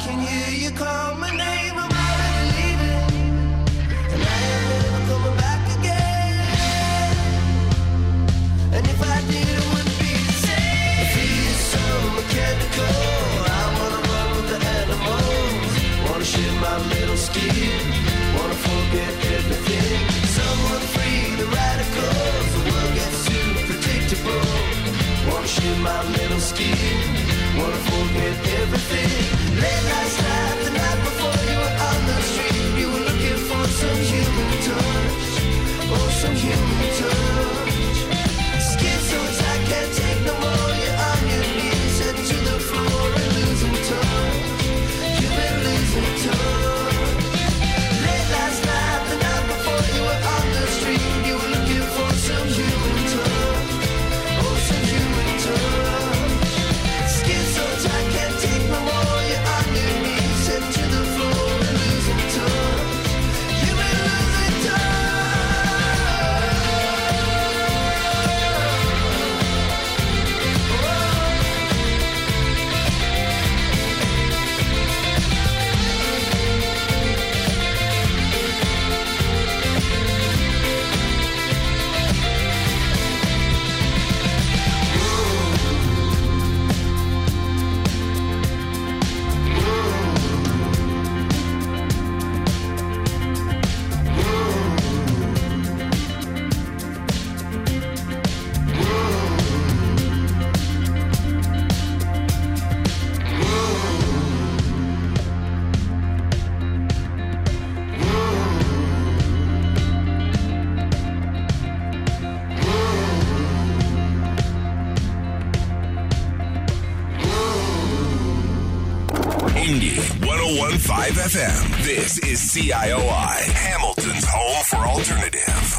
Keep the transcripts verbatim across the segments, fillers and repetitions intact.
can hear you call my name. I'm already leaving, and I am never coming back again. And if I did, it wouldn't be the same. If he is so mechanical, I wanna run with the animals. Wanna share my little skin, wanna forget everything. Someone free the radicals, the world gets too predictable. Wanna share my little skin, wanna forget everything. Late last night, the night before, you were on the street. You were looking for some human touch, oh, some human touch. Skin so tight, can't take no more. You're on your knees, head to the floor and losing touch. You've been losing touch. Late last night, the night before, you were on the street. You were looking for some human touch, oh, some human touch. Skin so tight, can't take no more. You're on your knees, head to the floor and losing touch. You've been losing touch. Indie one oh one point five F M. This is C I O I, Hamilton's home for alternative.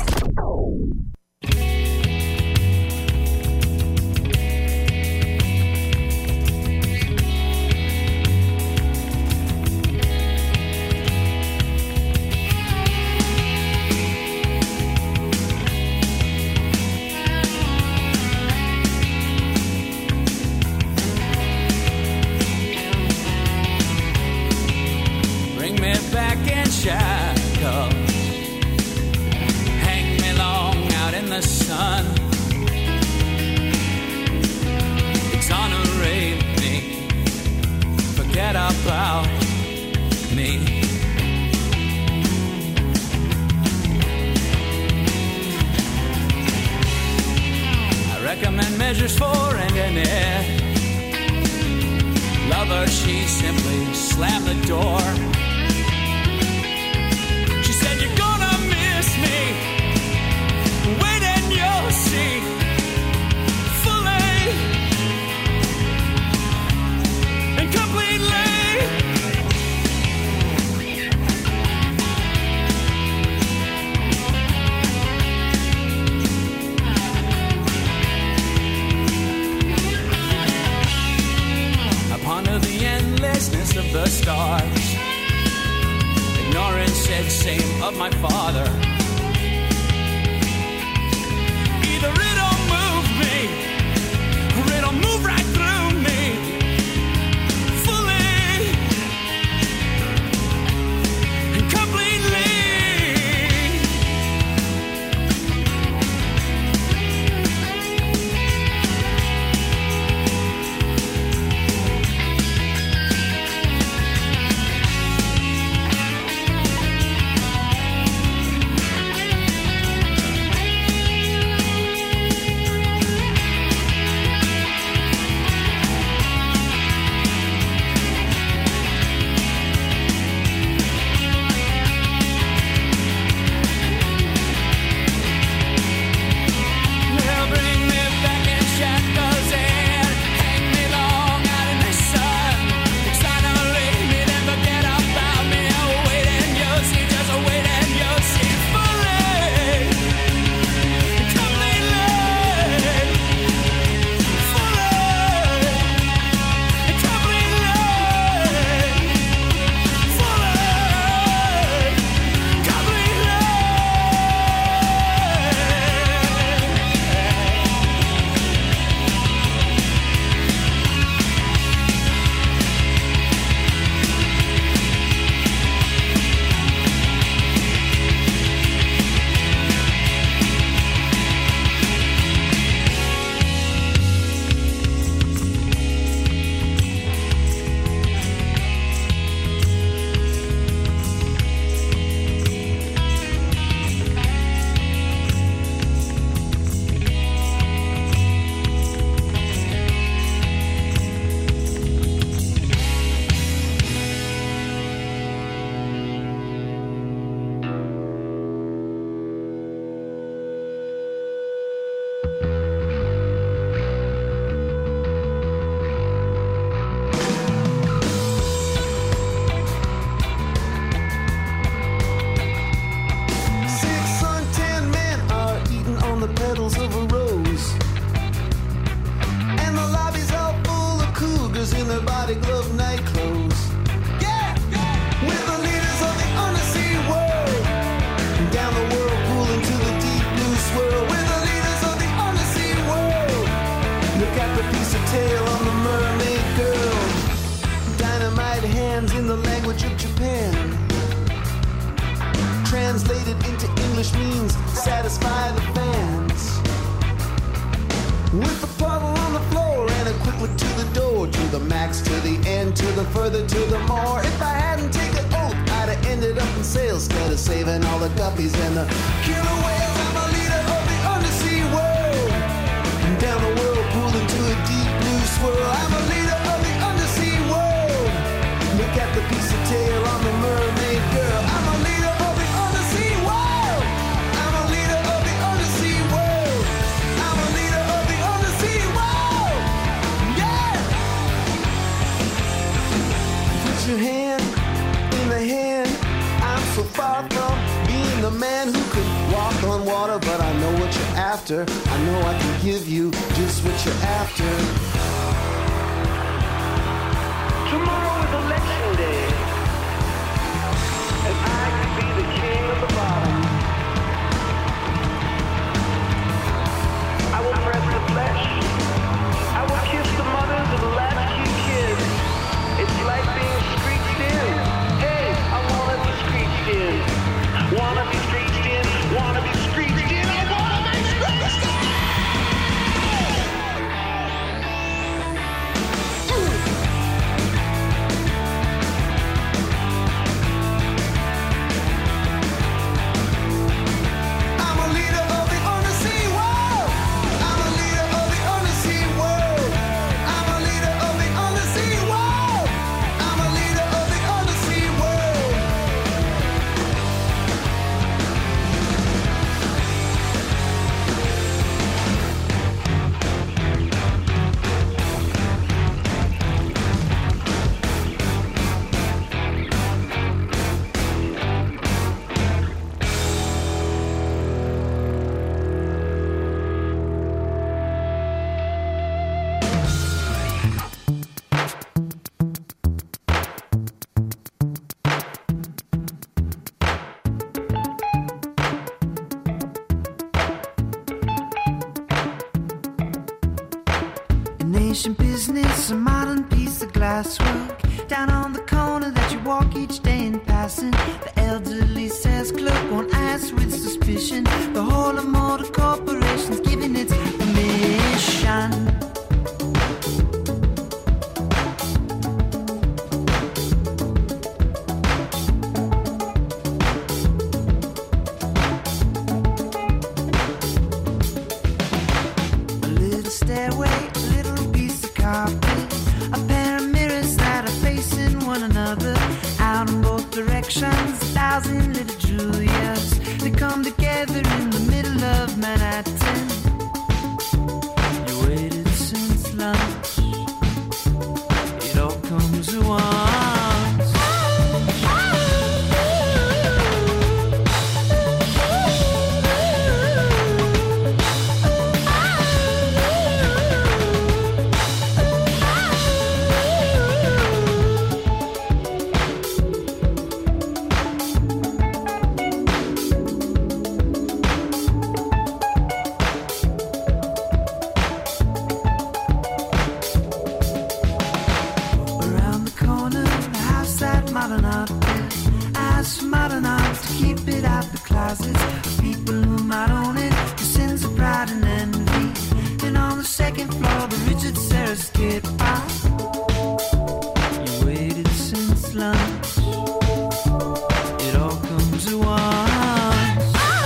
Bring me back in shackles. Hang me long out in the sun. Exonerate me. Forget about me. I recommend measures for ending it. Lover, she simply slammed the door. She said, you're gonna miss me. Wait and you'll see. Fully and completely. I ponder the endlessness of the stars. Ignorance said same of my father. Either it'll move me, or it'll move right through me. Fully and completely. hands in the language of Japan. Translated into English means satisfy the fans. With a puddle on the floor and a quick look to the door, to the max, to the end, to the further, to the more. If I hadn't taken oath, I'd have ended up in sales instead of saving all the guppies and the killer whales. I'm a leader of the undersea world, and down the whirlpool into a deep blue swirl. I'm a leader of the undersea world. Look at the piece of tail on the mermaid girl. I'm a leader of the undersea world. I'm a leader of the undersea world. I'm a leader of the undersea world. Yeah! Put your hand in the hand. I'm so far from being the man who could walk on water, but I know what you're after. I know I can give you just what you're after. Tomorrow is election day, and I could be the king of the bottom. I will press the flesh. I will kiss the mothers of the latchkey kids. It's like being screeched in. Hey, I wanna be screeched in. Wanna be screeched in. Wanna be screeched in. I wanna be screeched in. I'm a leader of the undersea world. I'm a leader of the undersea world. I'm a leader of the undersea world. I'm a leader of the undersea world. An ancient business, a modern piece of glasswork. Down on the corner that you walk each day in passing. The elderly sales clerk won't ask with suspicion. The whole of motor corporation's giving its permission. A little stairway, a little piece of carpet, a pair of mirrors that are facing one another. Out in both directions, a thousand little Julias. They come together in the middle of Manhattan. You waited since lunch. It all comes at once. Around the corner, the house that modern art built. Ask for modern art to keep it out the closets. People who might own it, the sins of pride and envy. And on the second floor, the Richard Serra skid park. You waited since lunch. It all comes at once.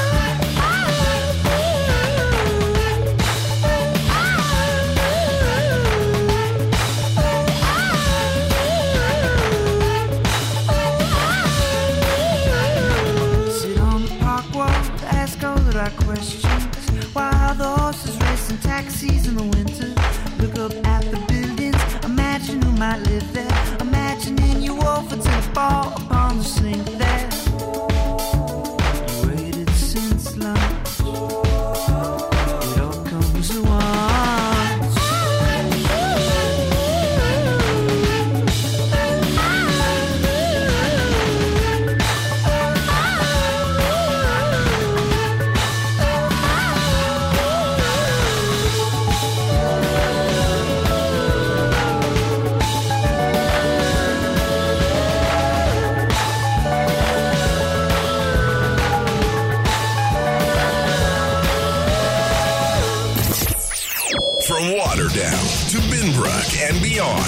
Sit on the park wall, ask all the right questions. While the horses racing taxis in the winter. Look up at the buildings, imagine who might live there. Imagining you wolf until you fall upon the sink there. You waited since lunch. It all comes at once.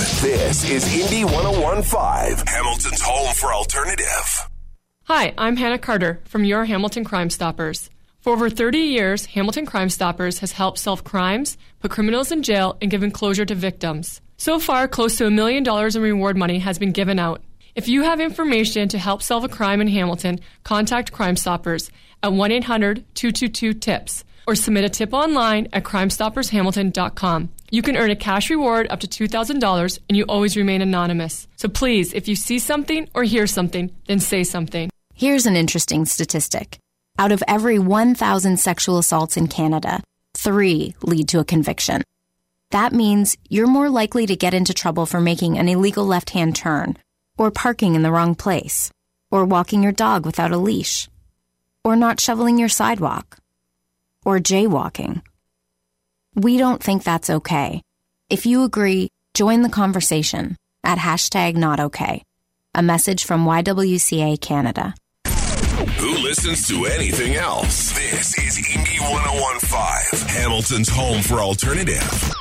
This is Indy one oh one point five, Hamilton's home for alternative. Hi, I'm Hannah Carter from your Hamilton Crime Stoppers. For over thirty years, Hamilton Crime Stoppers has helped solve crimes, put criminals in jail, and given closure to victims. So far, close to a million dollars in reward money has been given out. If you have information to help solve a crime in Hamilton, contact Crime Stoppers at one eight hundred two two two TIPS or submit a tip online at crime stoppers hamilton dot com. You can earn a cash reward up to two thousand dollars and you always remain anonymous. So please, if you see something or hear something, then say something. Here's an interesting statistic. Out of every one thousand sexual assaults in Canada, three lead to a conviction. That means you're more likely to get into trouble for making an illegal left-hand turn, or parking in the wrong place, or walking your dog without a leash, or not shoveling your sidewalk, or jaywalking. We don't think that's okay. If you agree, join the conversation at hashtag not okay. A message from Y W C A Canada. Who listens to anything else? This is Indy one oh one point five, Hamilton's home for alternative.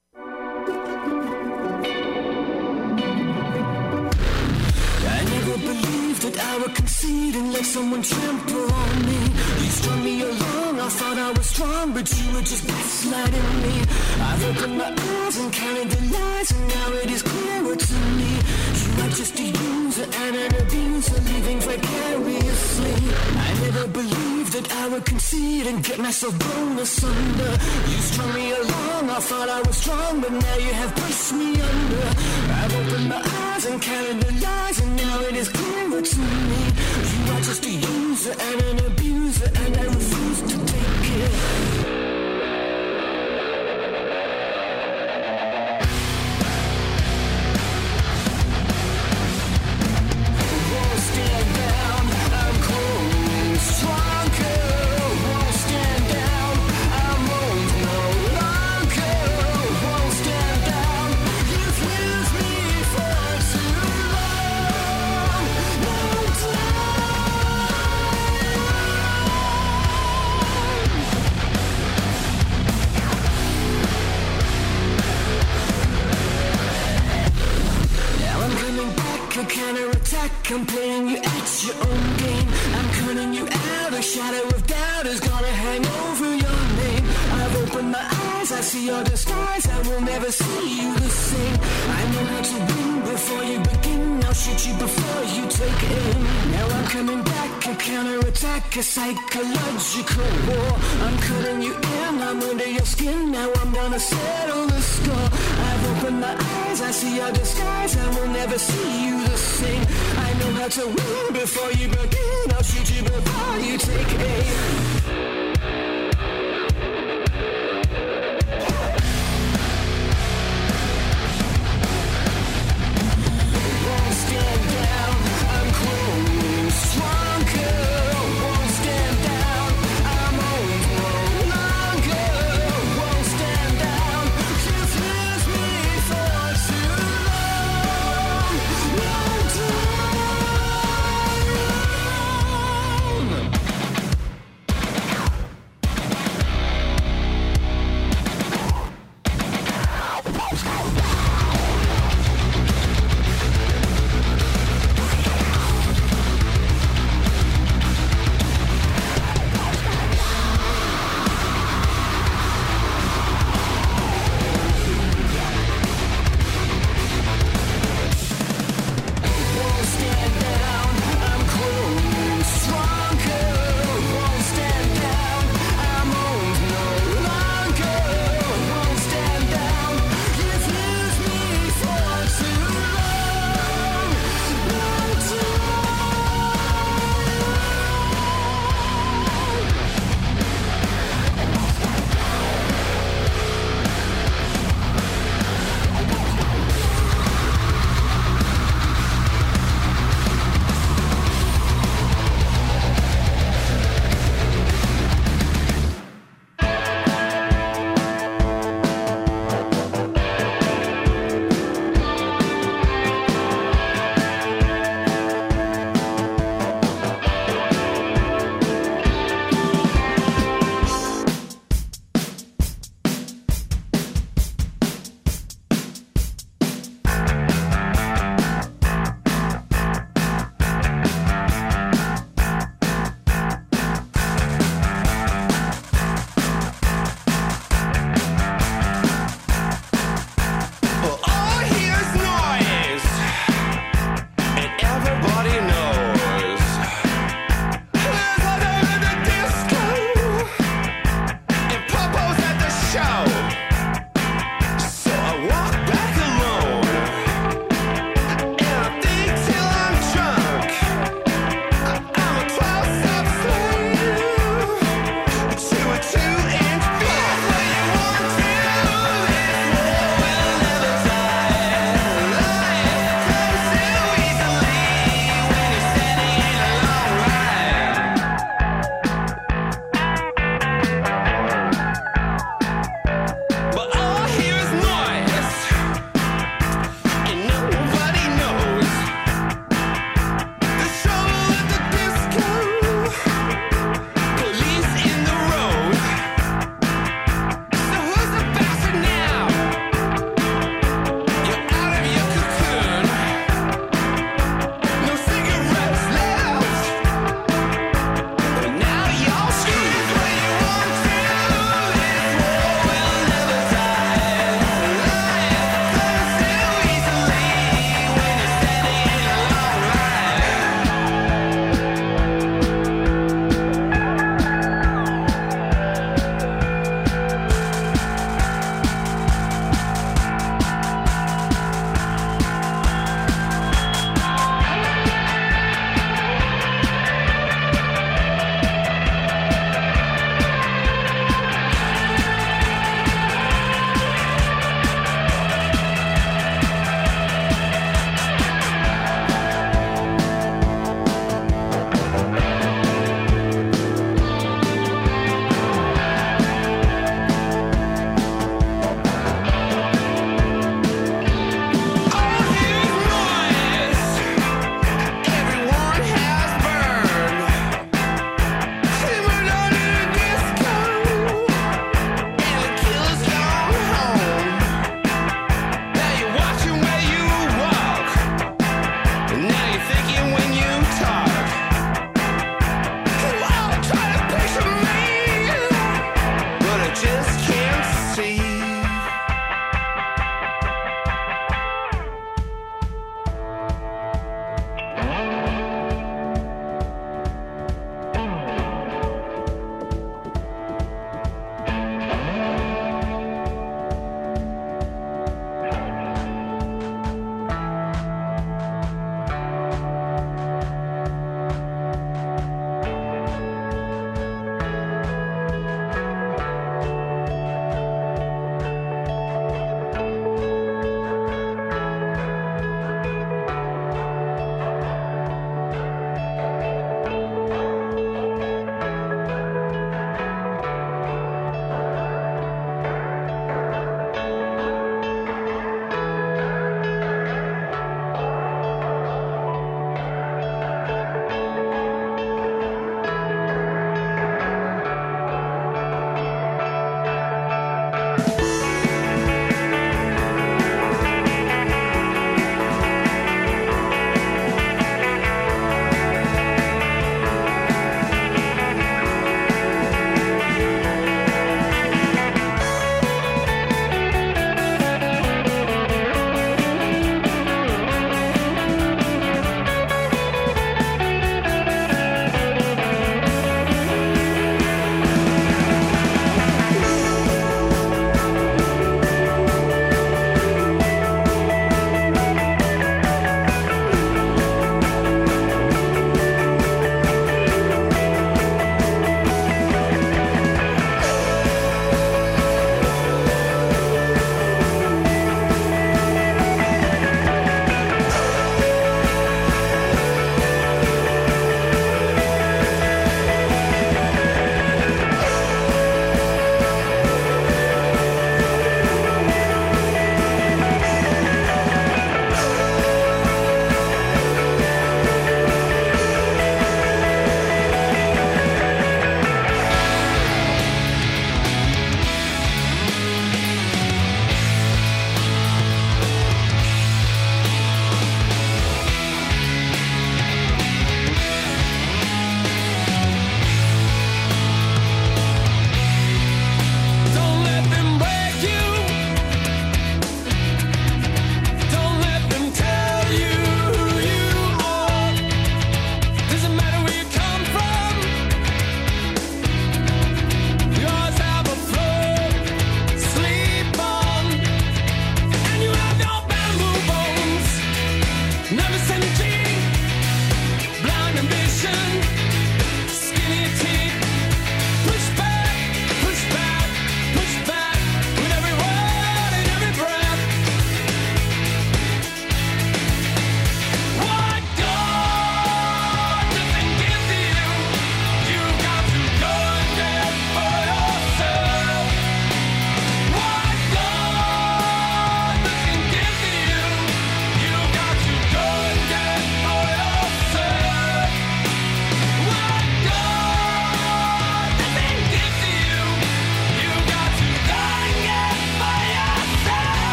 I never believed that I would concede and let someone trample on me. You strung me along, I thought I was strong, but you were just gaslighting me. I've opened my eyes and counted the lies, and now it is clearer to me. You are just a user and an abuser, living vicariously. I never believed that I would concede and get myself blown asunder. You strung me along, I thought I was strong, but now you have pushed me under. I've opened my eyes and counted the lies, and now it is clearer to me. You are just a user and an abuser, and I refuse to take it. I'm playing you at your own game. I'm cutting you out. A shadow of doubt is gonna hang over your name. I've opened my eyes, I see your disguise. I will never see you the same. I know how to win before you begin. I'll shoot you before you take aim. Now I'm coming back, a counterattack, a psychological war. I'm cutting you in, I'm under your skin. Now I'm gonna settle the score. I've opened my eyes, I see your disguise. I will never see you the same. I know how to win before you begin. I'll shoot you before you take aim. Won't stand down, I'm growing stronger. Won't stand down, I'm old no longer. Won't stand down, you've left me for too long. Won't down.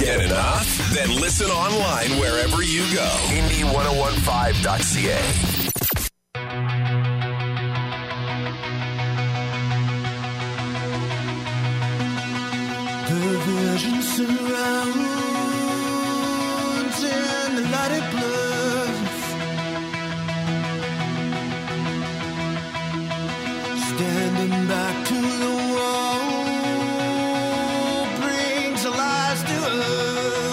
get enough? Then listen online wherever you go. Indie ten fifteen dot c a. The vision surrounds and the light it blurs. Standing back to the wall brings a lies to her.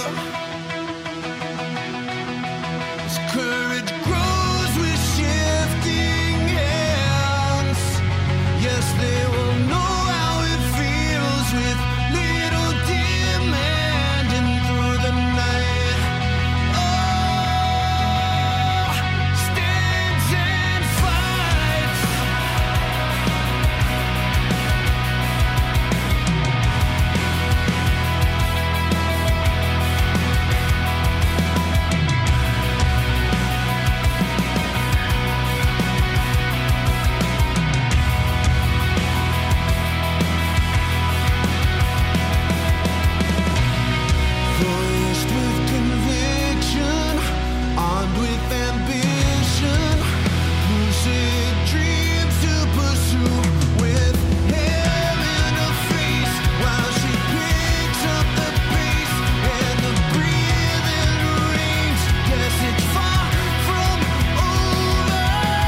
As courage grows with shifting hands, yes, they will know how it feels with little demanding through the night. Oh, stands and fights. Voiced with conviction, armed with ambition, lucid dreams to pursue with hell in her face while she picks up the pace and the breathing rings. Yes, it's far from over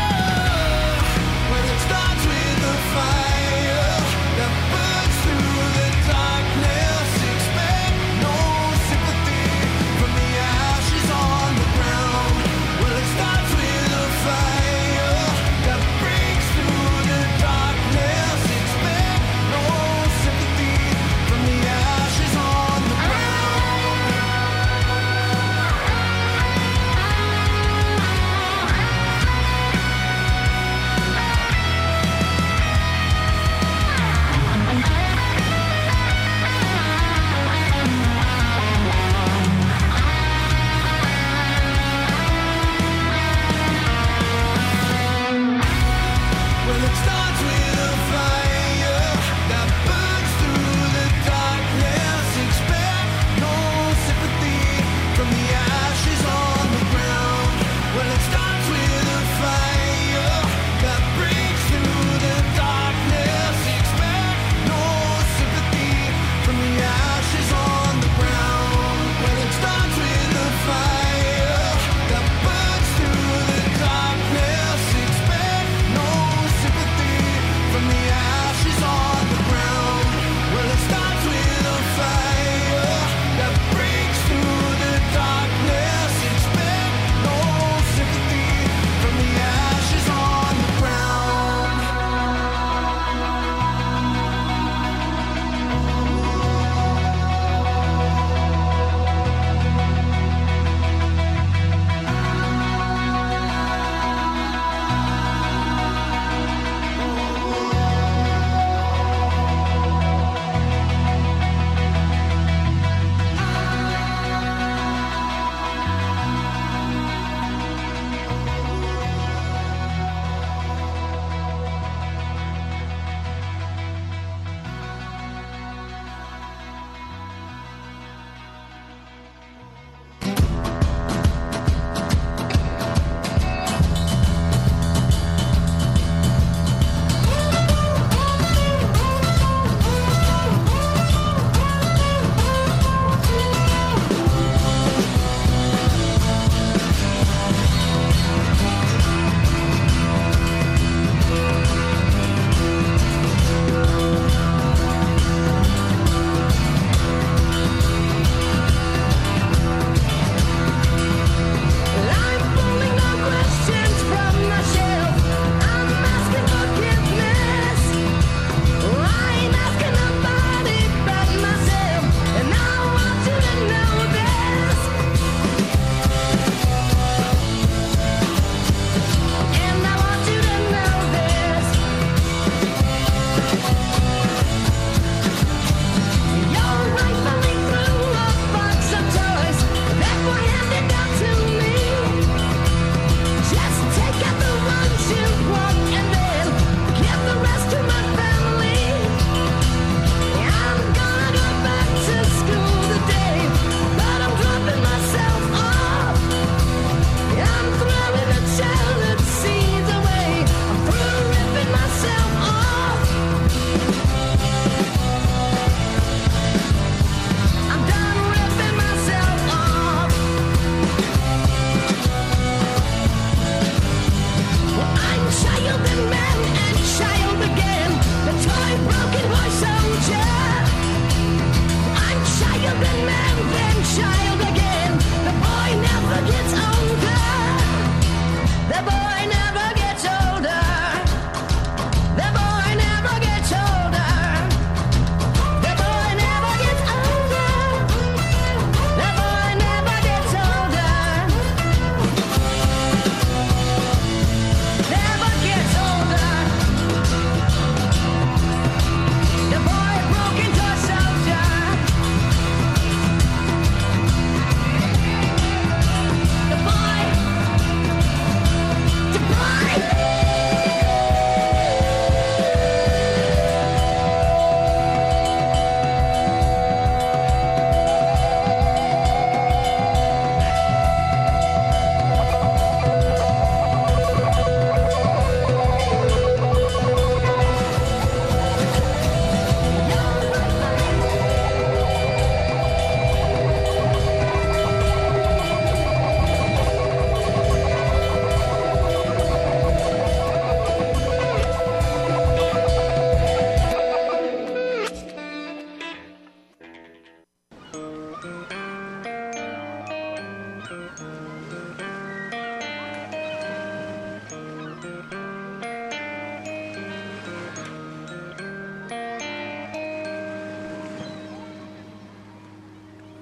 when it starts with a fire that burns through the darkness. Expect no sympathy from the ashes on the ground. Well, it starts with a fire that breaks through the darkness. Expect no sympathy from the ashes on the ground. Well, it starts with a fire that burns through the darkness. Expect no sympathy from the ashes on the ground. Well, it starts with a fire that breaks through the darkness. Expect no sympathy from the ashes on the ground. Well, it starts with a fire that burns through the darkness. Expect no sympathy from the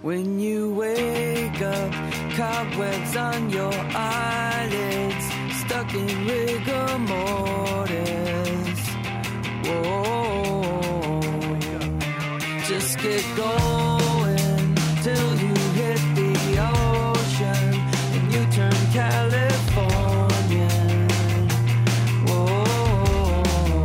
When you wake up, cobwebs on your eyelids, stuck in rigor mortis. Whoa, just get going till you hit the ocean and you turn Californian. Whoa,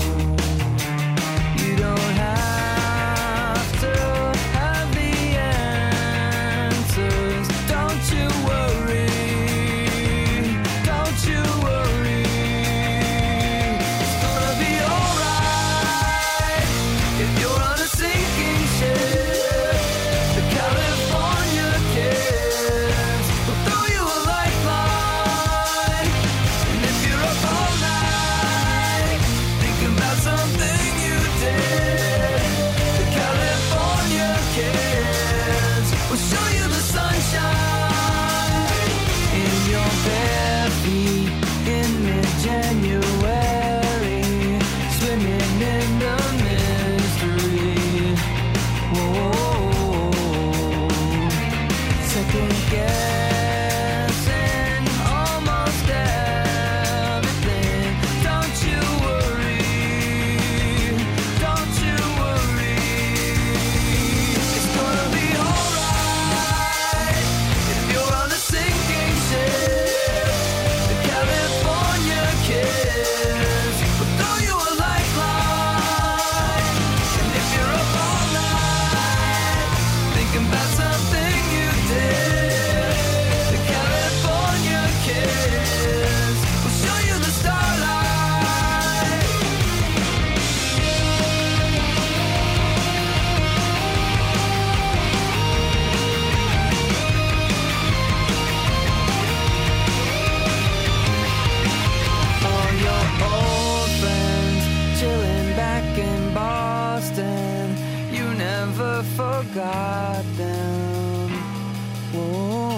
you don't have to have the answers. Don't you worry, don't you worry. It's gonna be alright if you're on a sinking ship. The California kids will throw you a lifeline. And if you're up all night thinking about something you did, the California kids will show you the sunshine in your bare feet in mid-January, swimming in the mystery. Whoa, second guessing almost everything. Don't you worry, don't you worry. It's gonna be alright if you're on a sinking ship. The California kids will throw you a lifeline. And if you're up all night thinking about something you did, the California kids will show you the starlight. All your old friends chilling back in Boston, you never forgot them. Whoa.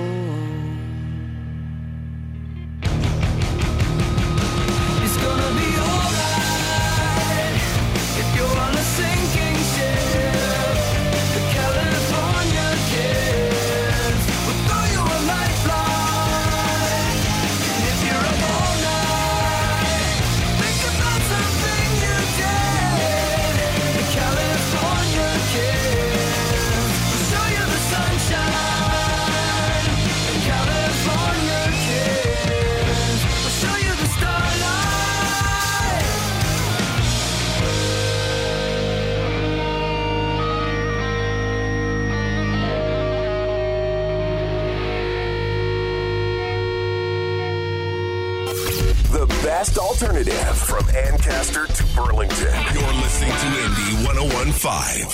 It's gonna be alright if you're on a sinking ship. The California kids will throw you a lifeline. And if you're up all night, think about something you did. The California kids will show you the sunshine. The California kids will show you the starlight. The best alternative from Ancaster to Burlington. You're listening to Indy one oh one point five.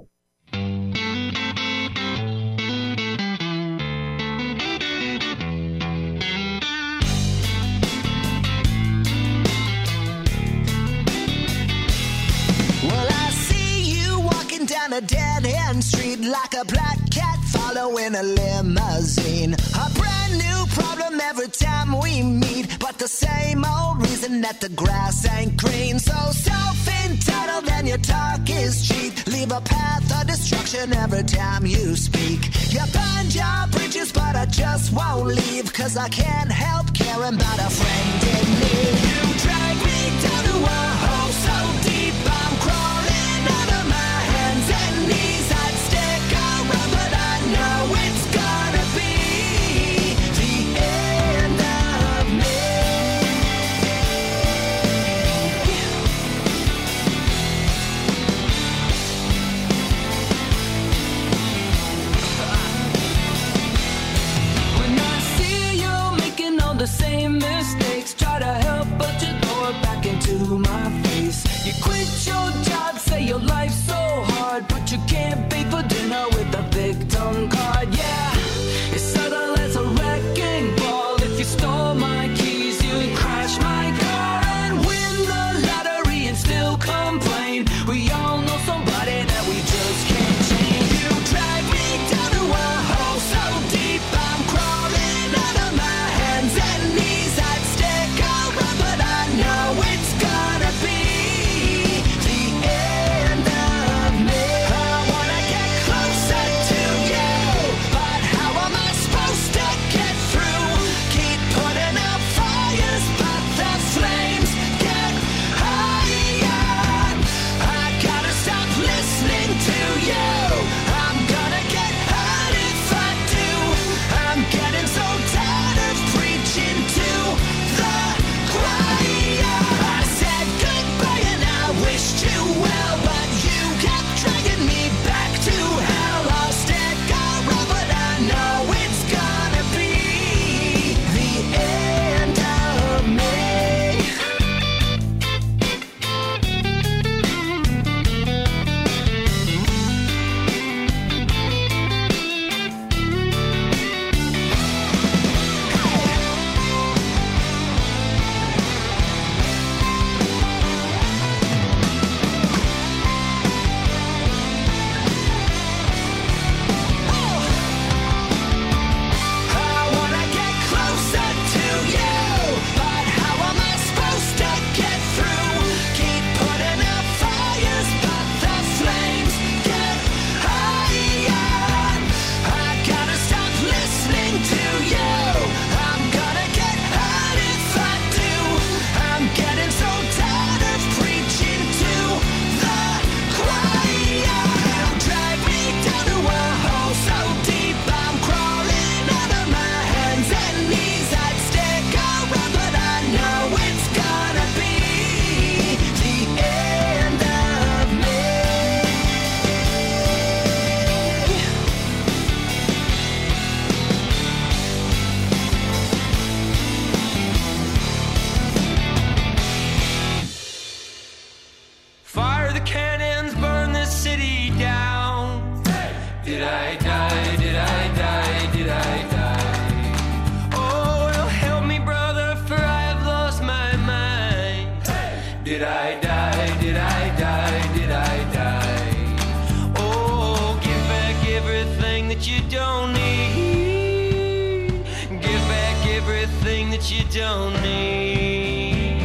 Well, I see you walking down a dead-end street like a black cat following a limousine. A brand new problem every time we meet, but the same old reason that the grass ain't green. So self-entitled and your talk is cheap. Leave a path of destruction every time you speak. You burn your bridges, but I just won't leave, 'cause I can't help caring about a friend in need. You drag me down to a hole so deep, I'm crawling out of my hands and knees. I'd stick around, but I know it's gonna be the end of me. When I see you making all the same mistakes, try to help, but you throw it back into my face. You quit your job, say your life's so hard, but you can't pay for dinner with a victim card. Yeah, it's subtle as a wrecking ball. If you stole my keys, you'd crash my car and win the lottery and still complain. We all know somebody that we just can't change. You drag me down to a hole so deep, I'm crawling out of my hands and knees. I'd stick around, but I know it's gonna be the end of me. I wanna get closer to you. Did I die? Did I die? Did I die? Oh, give back everything that you don't need. Give back everything that you don't need.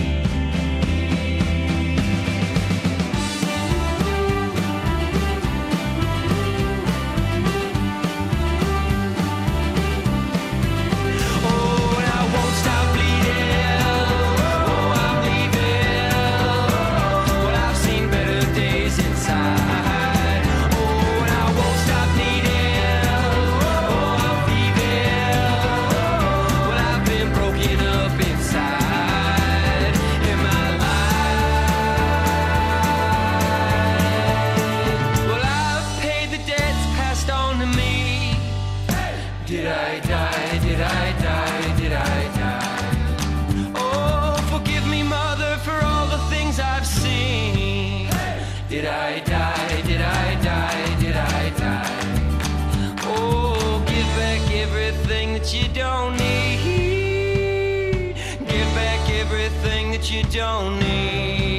Did I die? Did I die? Did I die? Oh, give back everything that you don't need. Give back everything that you don't need.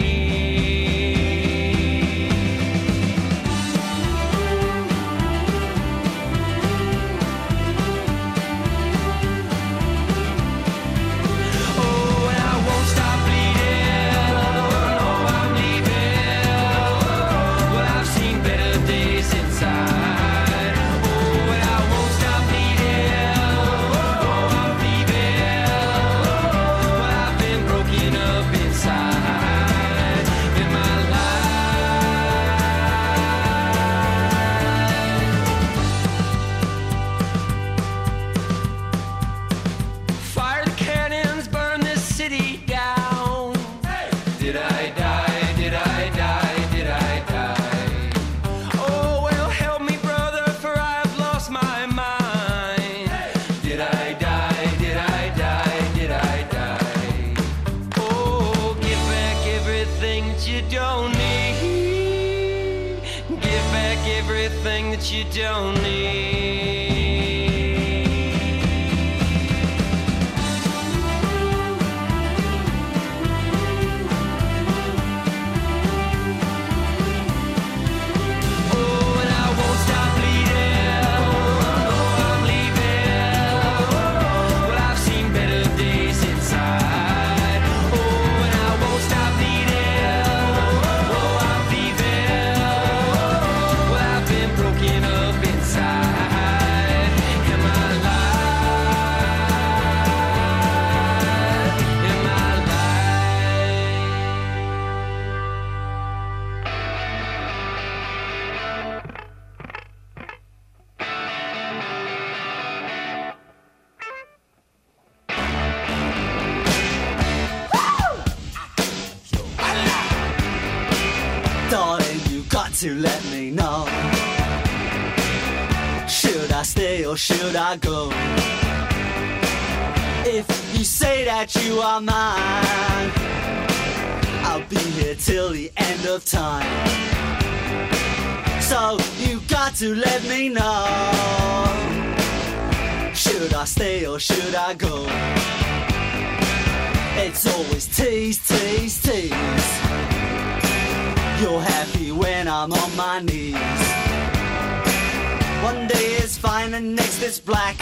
Oh, and I won't stop bleeding. No, I'm leaving. Well, I've seen better days inside. Oh, and I won't stop bleeding. Oh, I'm leaving. Well, I've been broken up inside in my life. Fire the cannons, burn this city down. Did I die? Did I die? Did I die? Oh, well, help me, brother, for I have lost my mind. Did I die? Did I die? Did I die? Oh, give back everything that you don't need. Give back everything that you don't need. Oh, and I won't stop bleeding. Oh, I'm leaving. Well, I've seen better days inside. Oh, and I won't stop bleeding. Oh, I'm leaving. Well, I've been broken up inside in my life. In my life. Darling, you got to let me know. Should I stay or should I go? If you say that you are mine, I'll be here till the end of time. So you got to let me know. Should I stay or should I go? It's always tease, tease, tease. You're happy when I'm on my knees. One day is fine and next is black.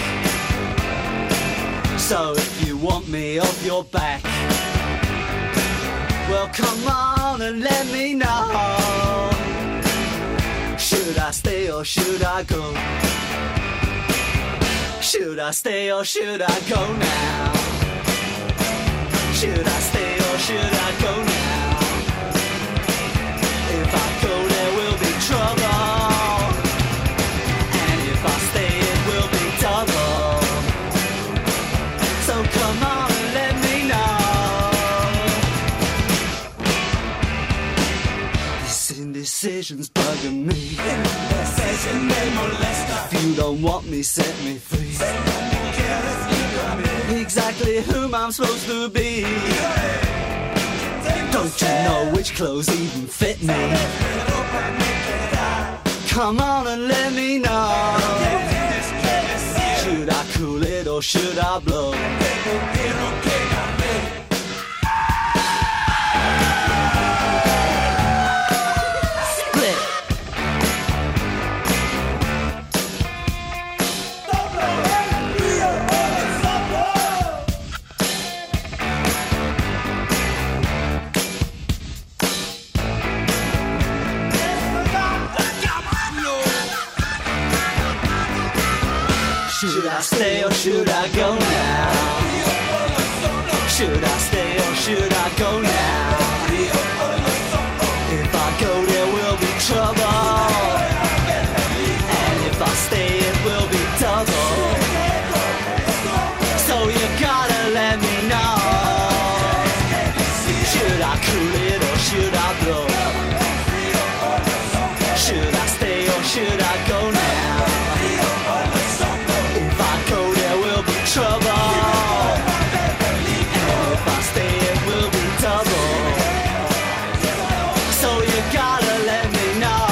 So if you want me off your back, well, come on and let me know. Should I stay or should I go? Should I stay or should I go now? Should I stay or should I go now? If I go, there will be trouble. And if I stay, it will be double. So come on and let me know. This indecision's bugging me. If you don't want me, set me free. Exactly whom I'm supposed to be. Don't you know which clothes even fit me? Come on and let me know. Should I cool it or should I blow? Should I stay or should I go now? Should I stay or should I go now? If I go there will be trouble, and if I stay it will be double. So you gotta let me know. Should I cool it or should I blow? Should I stay or should I go now? If I go there will be trouble, and if I stay it will be double. So you gotta let me know.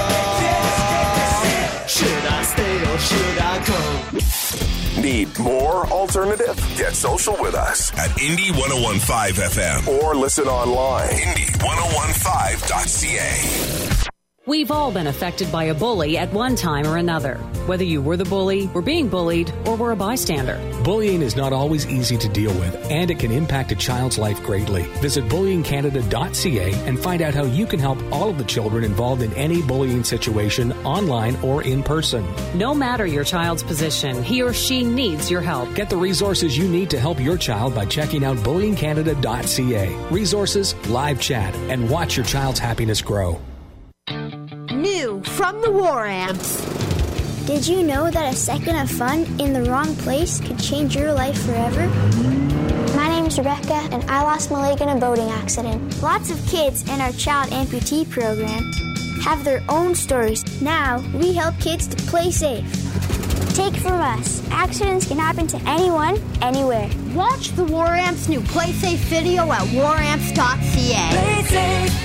Should I stay or should I go? Need more alternative? Get social with us at Indie ten fifteen F M or listen online. Indie ten fifteen dot C A. We've all been affected by a bully at one time or another. Whether you were the bully, were being bullied, or were a bystander. Bullying is not always easy to deal with, and it can impact a child's life greatly. Visit bullying canada dot C A and find out how you can help all of the children involved in any bullying situation, online or in person. No matter your child's position, he or she needs your help. Get the resources you need to help your child by checking out bullying canada dot C A. Resources, live chat, and watch your child's happiness grow. New from the War Amps. Did you know that a second of fun in the wrong place could change your life forever? My name is Rebecca, and I lost my leg in a boating accident. Lots of kids in our child amputee program have their own stories. Now, we help kids to play safe. Take it from us, accidents can happen to anyone, anywhere. Watch the War Amps new Play Safe video at war amps dot C A. Play safe.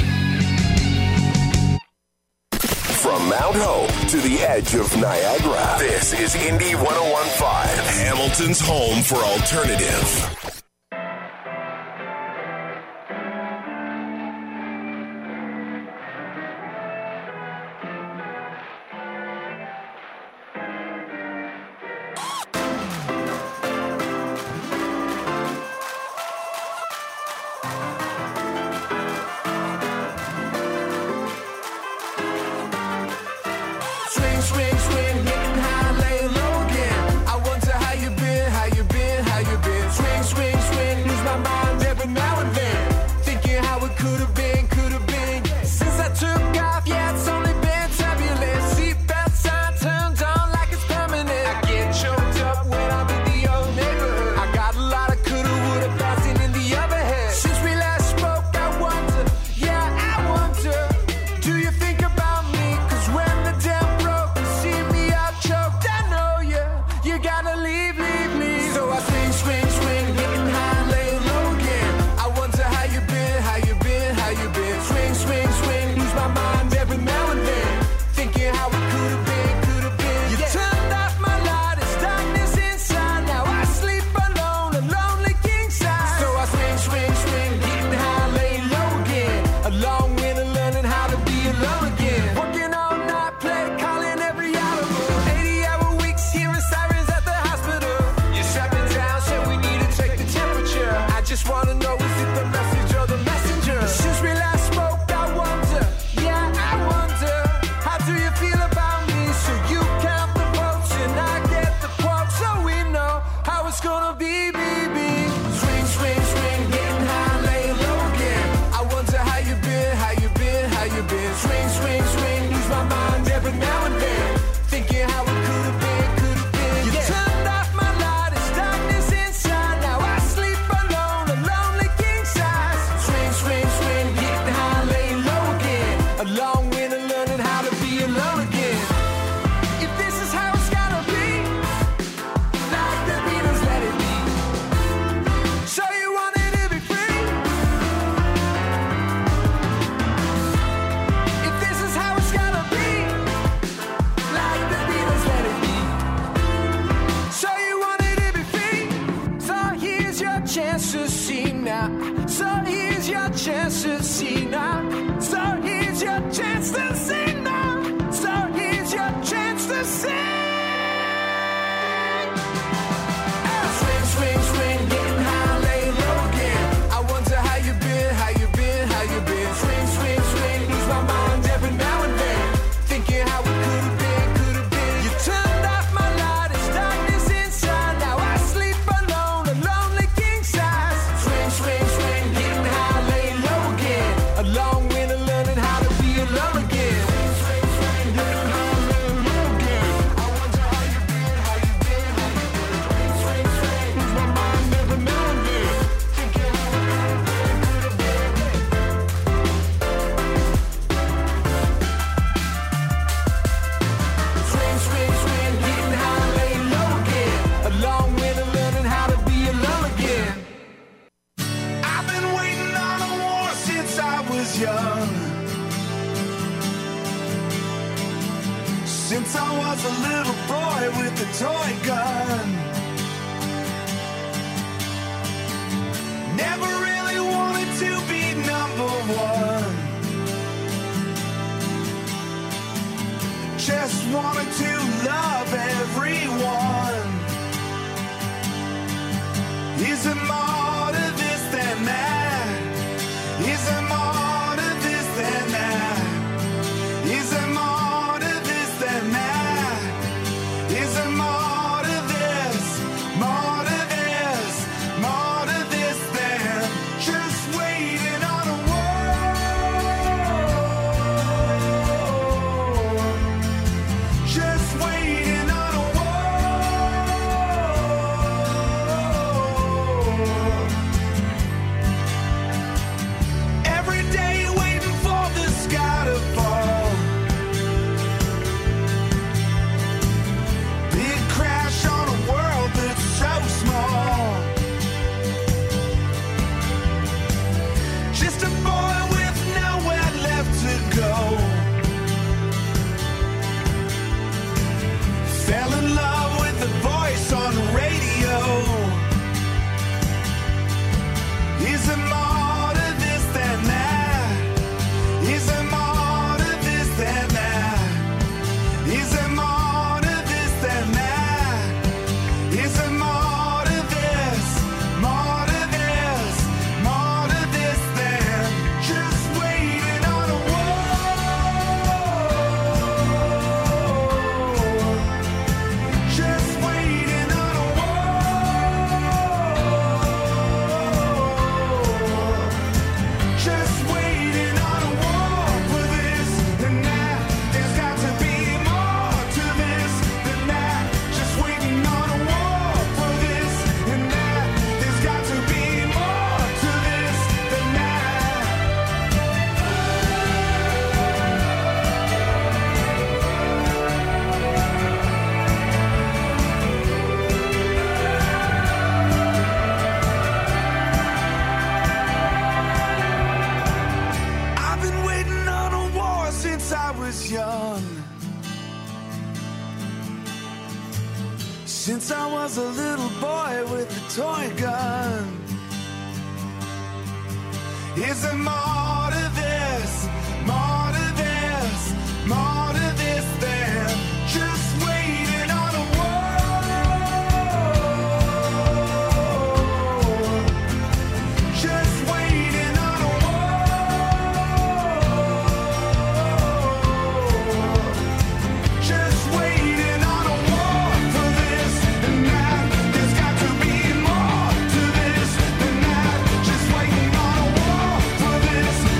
From Mount Hope to the edge of Niagara, this is Indie ten fifteen, Hamilton's home for alternative. Turned off my light, it's darkness. was young. Since I was a little boy with a toy gun. Never really wanted to be number one. Just wanted to love everyone. Is there more to this than that? Is there more to this than that? Is there more to this than that? Is there more to this? More to this? More to this than just waiting on a war? Just waiting on a war. Every day waiting for the sky to fall. Big crash on a world that's so small. Just a boy with nowhere left to go. Fell in love with the voice on the radio. Is there more to this than that? Is there more to this than that? Is there more to this than that? Is there more to this? More to this? More to this than just waiting on a war? Just waiting on a war. Just waiting on a war for this and that. There's got to be more to this than that. Just waiting on a war for this and that. There's got to be more to this than I've been waiting on a war since I was young. Since I was a little boy with a toy gun. Is there more to this? More to this? More to this than just waiting on a war? Just waiting on a war. Just waiting on a war for this and that. There's got to be more to this than that. Just waiting on a war for this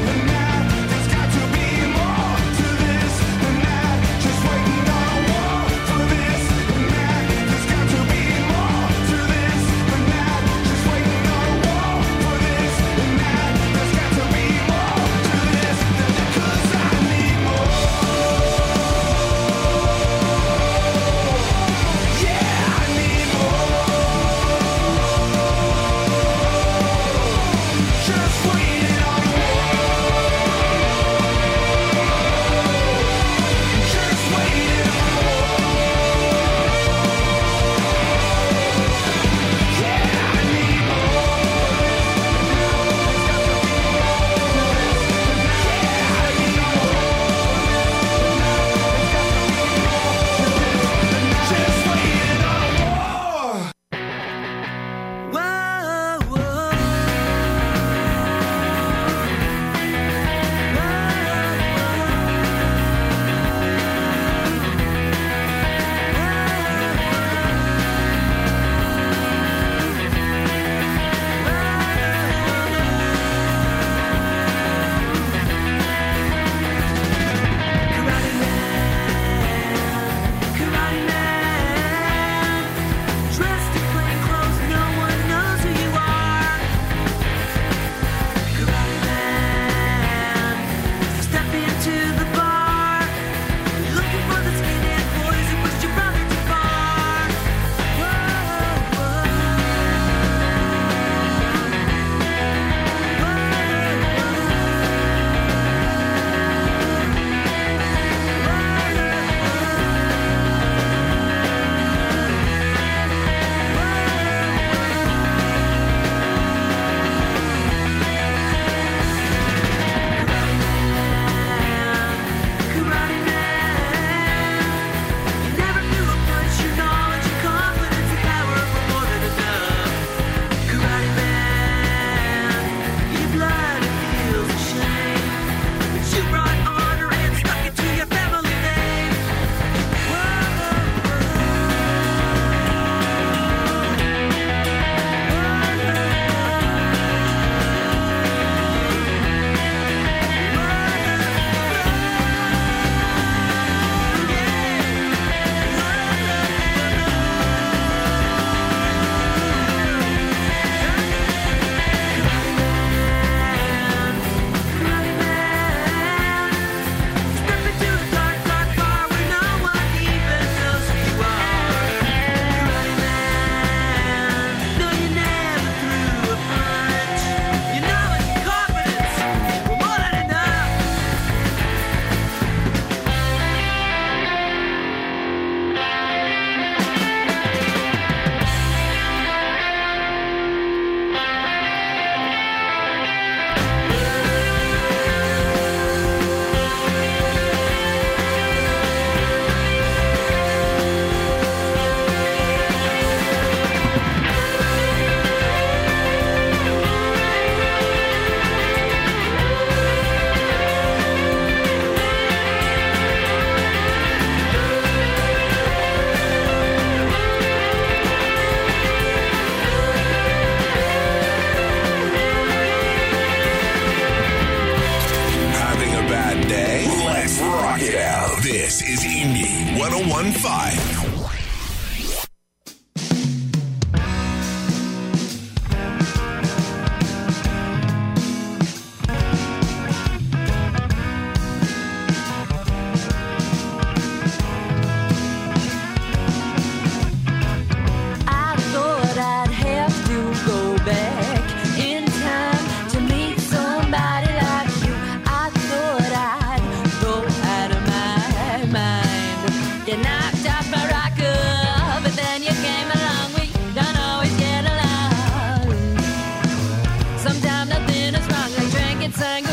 This is Indie one oh one point five. Sometimes nothing is wrong, like drinking sangria.